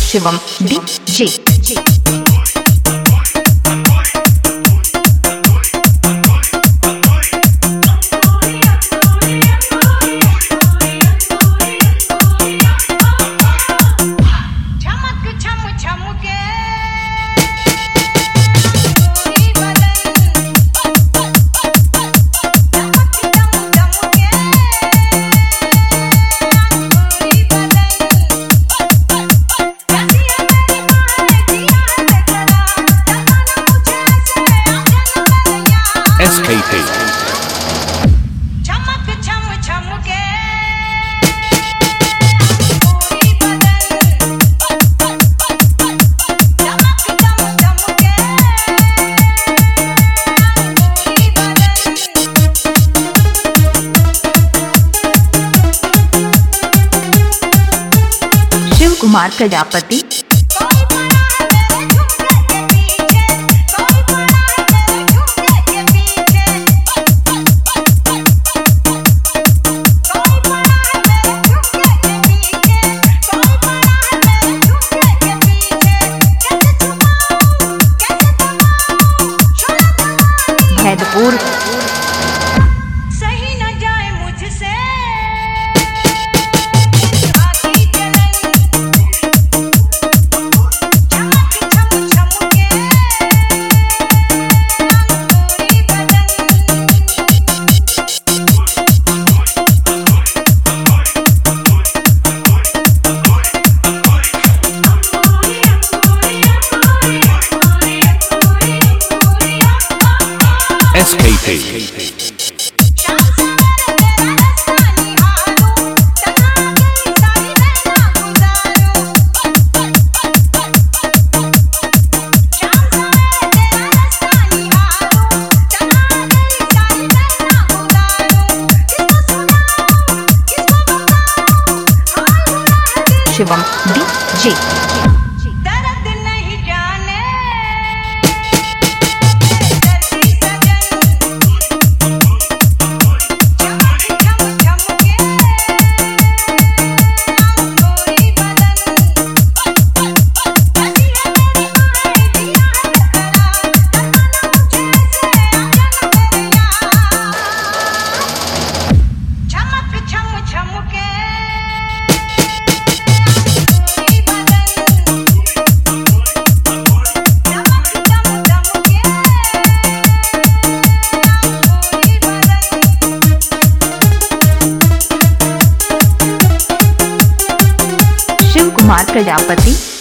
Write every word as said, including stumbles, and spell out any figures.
Shivam DJ. S K P चमक छम छम के शिव कुमार प्रजापति। भैदपुर सही न जाए मुझसे चमक छम छम के S K P Shivam DJ. दर्द नहीं जाने दर्दी सजन चमक छम छम के गोरी बदन हंसी है मेरी माए दिया है खरा चमक छम छम के शिव कुमार प्रजापति।